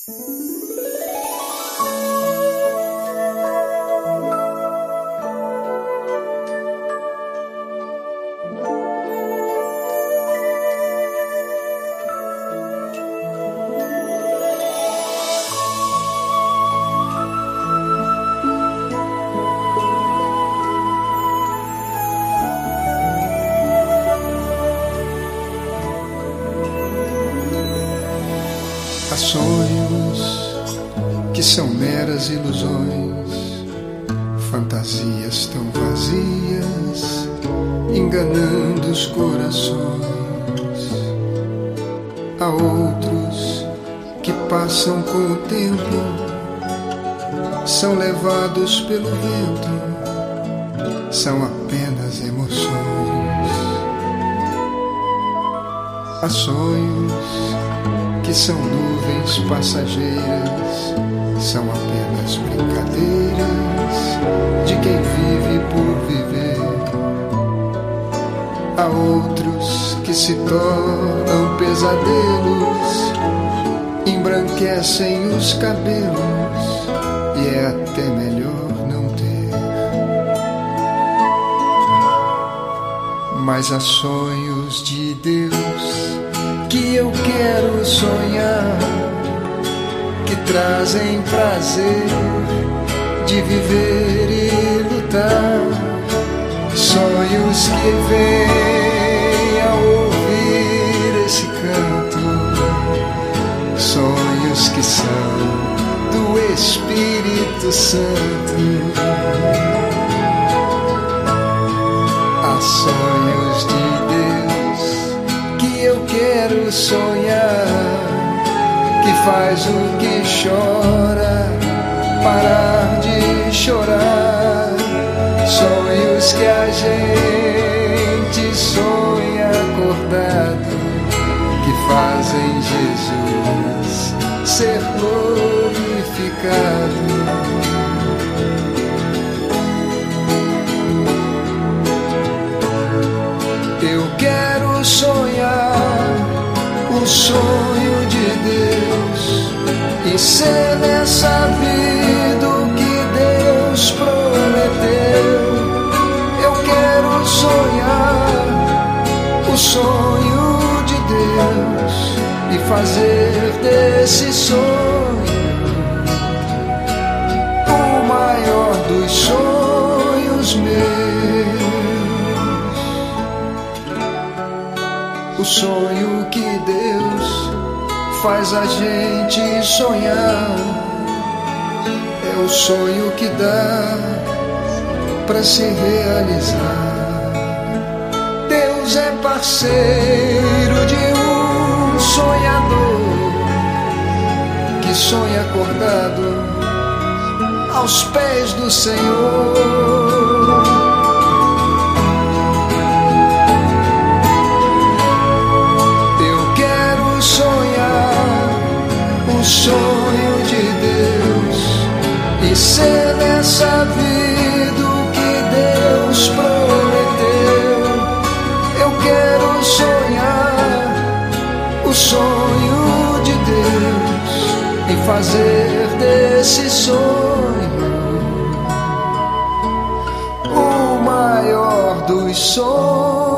Há sonhos que são meras ilusões, fantasias tão vazias, enganando os corações. Há outros que passam com o tempo, são levados pelo vento, são apenas emoções. Há sonhos que são nuvens passageiras, são apenas brincadeiras de quem vive por viver. Há outros que se tornam pesadelos, embranquecem os cabelos e é até melhor não ter. Mas há sonhos de Deus que eu quero sonhar, que trazem prazer de viver e lutar. Sonhos que vêm ao ouvir esse canto, sonhos que são do Espírito Santo. Há sonhos de eu quero sonhar, que faz o que chora parar de chorar. Sonhos que a gente sonha acordado, que fazem Jesus ser glorificado. Eu quero sonhar o sonho de Deus e ser nessa vida o que Deus prometeu. Eu quero sonhar o sonho de Deus e fazer desse sonho o maior dos sonhos meus. O sonho que Deus faz a gente sonhar é o sonho que dá pra se realizar. Deus é parceiro de um sonhador que sonha acordado aos pés do Senhor. O sonho de Deus e ser nessa vida o que Deus prometeu. Eu quero sonhar o sonho de Deus e fazer desse sonho o maior dos sonhos.